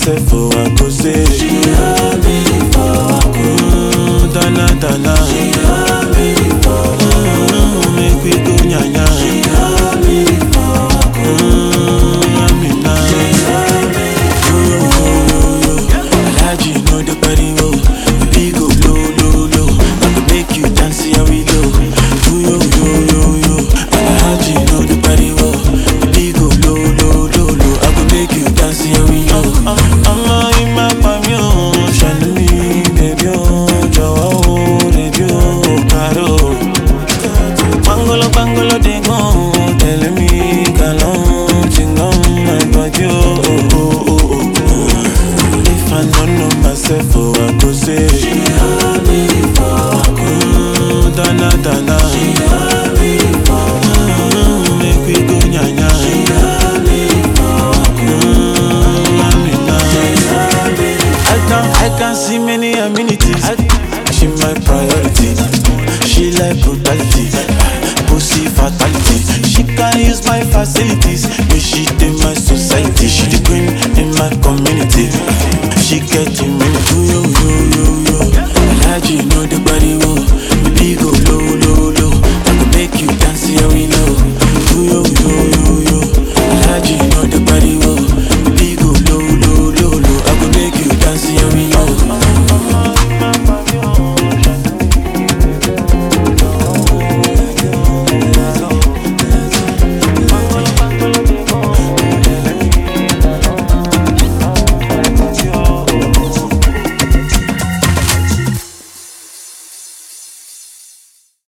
myself, oh, I go say. She love me for Wako. Dana, dana. She love me for Wako. Make we go nyanya. She love me for Wako. Amina. She love me for Wako. Alaji know the body, oh. Baby go low, low, low. I could make you dance here we go. Yo, yo, yo, yo. Alaji know the body, oh. Baby go low, low, low, low. I could make you dance here we go. I'm in my pavilion. Shine me, baby, oh. Jawa, oh, baby, oh, caro. Bangolo, bangolo, they go. Tell me, galon, sing on my body, oh, oh, oh, oh, oh. If I don't know myself, oh, I go say. She love me for Wako. Dana, dana. She love me for Wako. Make we go nyanya. She love me for Wako. Amina. She love me. I can see many amenities. She my priority. She like brutality, pussy fatality. She can use my facilities, but she in my society. She the queen in my community. She get immunity.